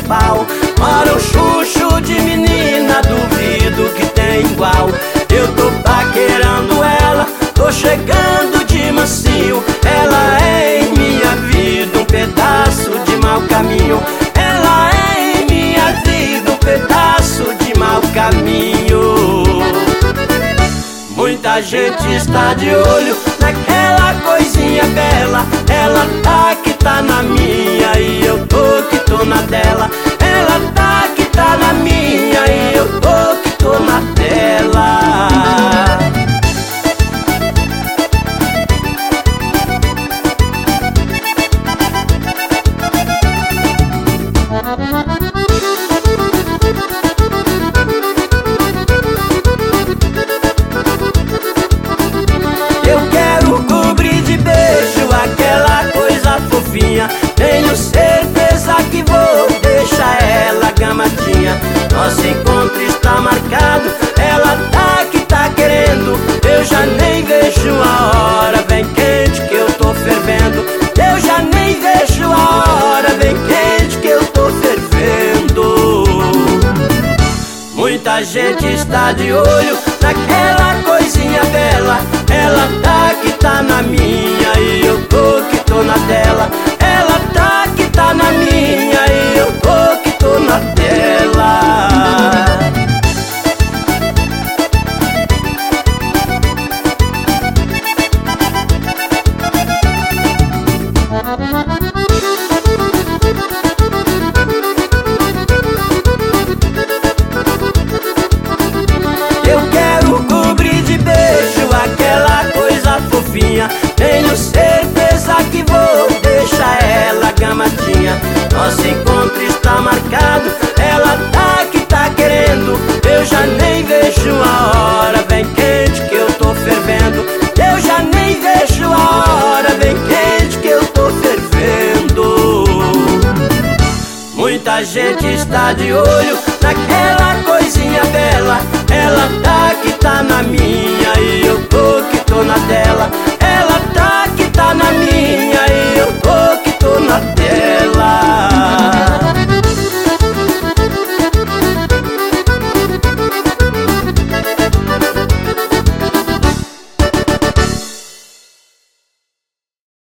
pau. Mora um chuchu de menina, duvido que tem igual. Eu tô paquerando ela, tô chegando de mansinho. Ela é em minha vida um pedaço de mau caminho. Ela é em minha vida um pedaço de mau caminho. Muita gente está de olho naquela coisinha bela. Ela tá que tá na minha e eu tô que tô na dela. Ela tá que tá na minha e eu tô que tô na dela. Eu quero cobrir de beijo aquela coisa fofinha. Tenho certeza que vou deixar ela gamadinha. Nosso encontro está marcado, ela tá que tá querendo. Eu já nem vejo a hora, vem quente que eu tô fervendo. Eu já nem vejo a hora, vem quente que eu tô fervendo. Muita gente está de olho naquela coisinha bela. Ela tá que tá na minha e eu tô que tô na dela. Ela tá que tá na minha e eu tô que tô na dela. Eu quero cobrir de beijo aquela coisa fofinha. Tenho certeza que vou deixar ela gamadinha. Nosso encontro está marcado, ela tá que tá querendo. Eu já nem vejo a hora, vem quente que eu tô fervendo. Eu já nem vejo a hora, vem quente que eu tô fervendo. Muita gente está de olho naquela coisinha bela. Ela tá que tá na minha e eu tô que tô na dela.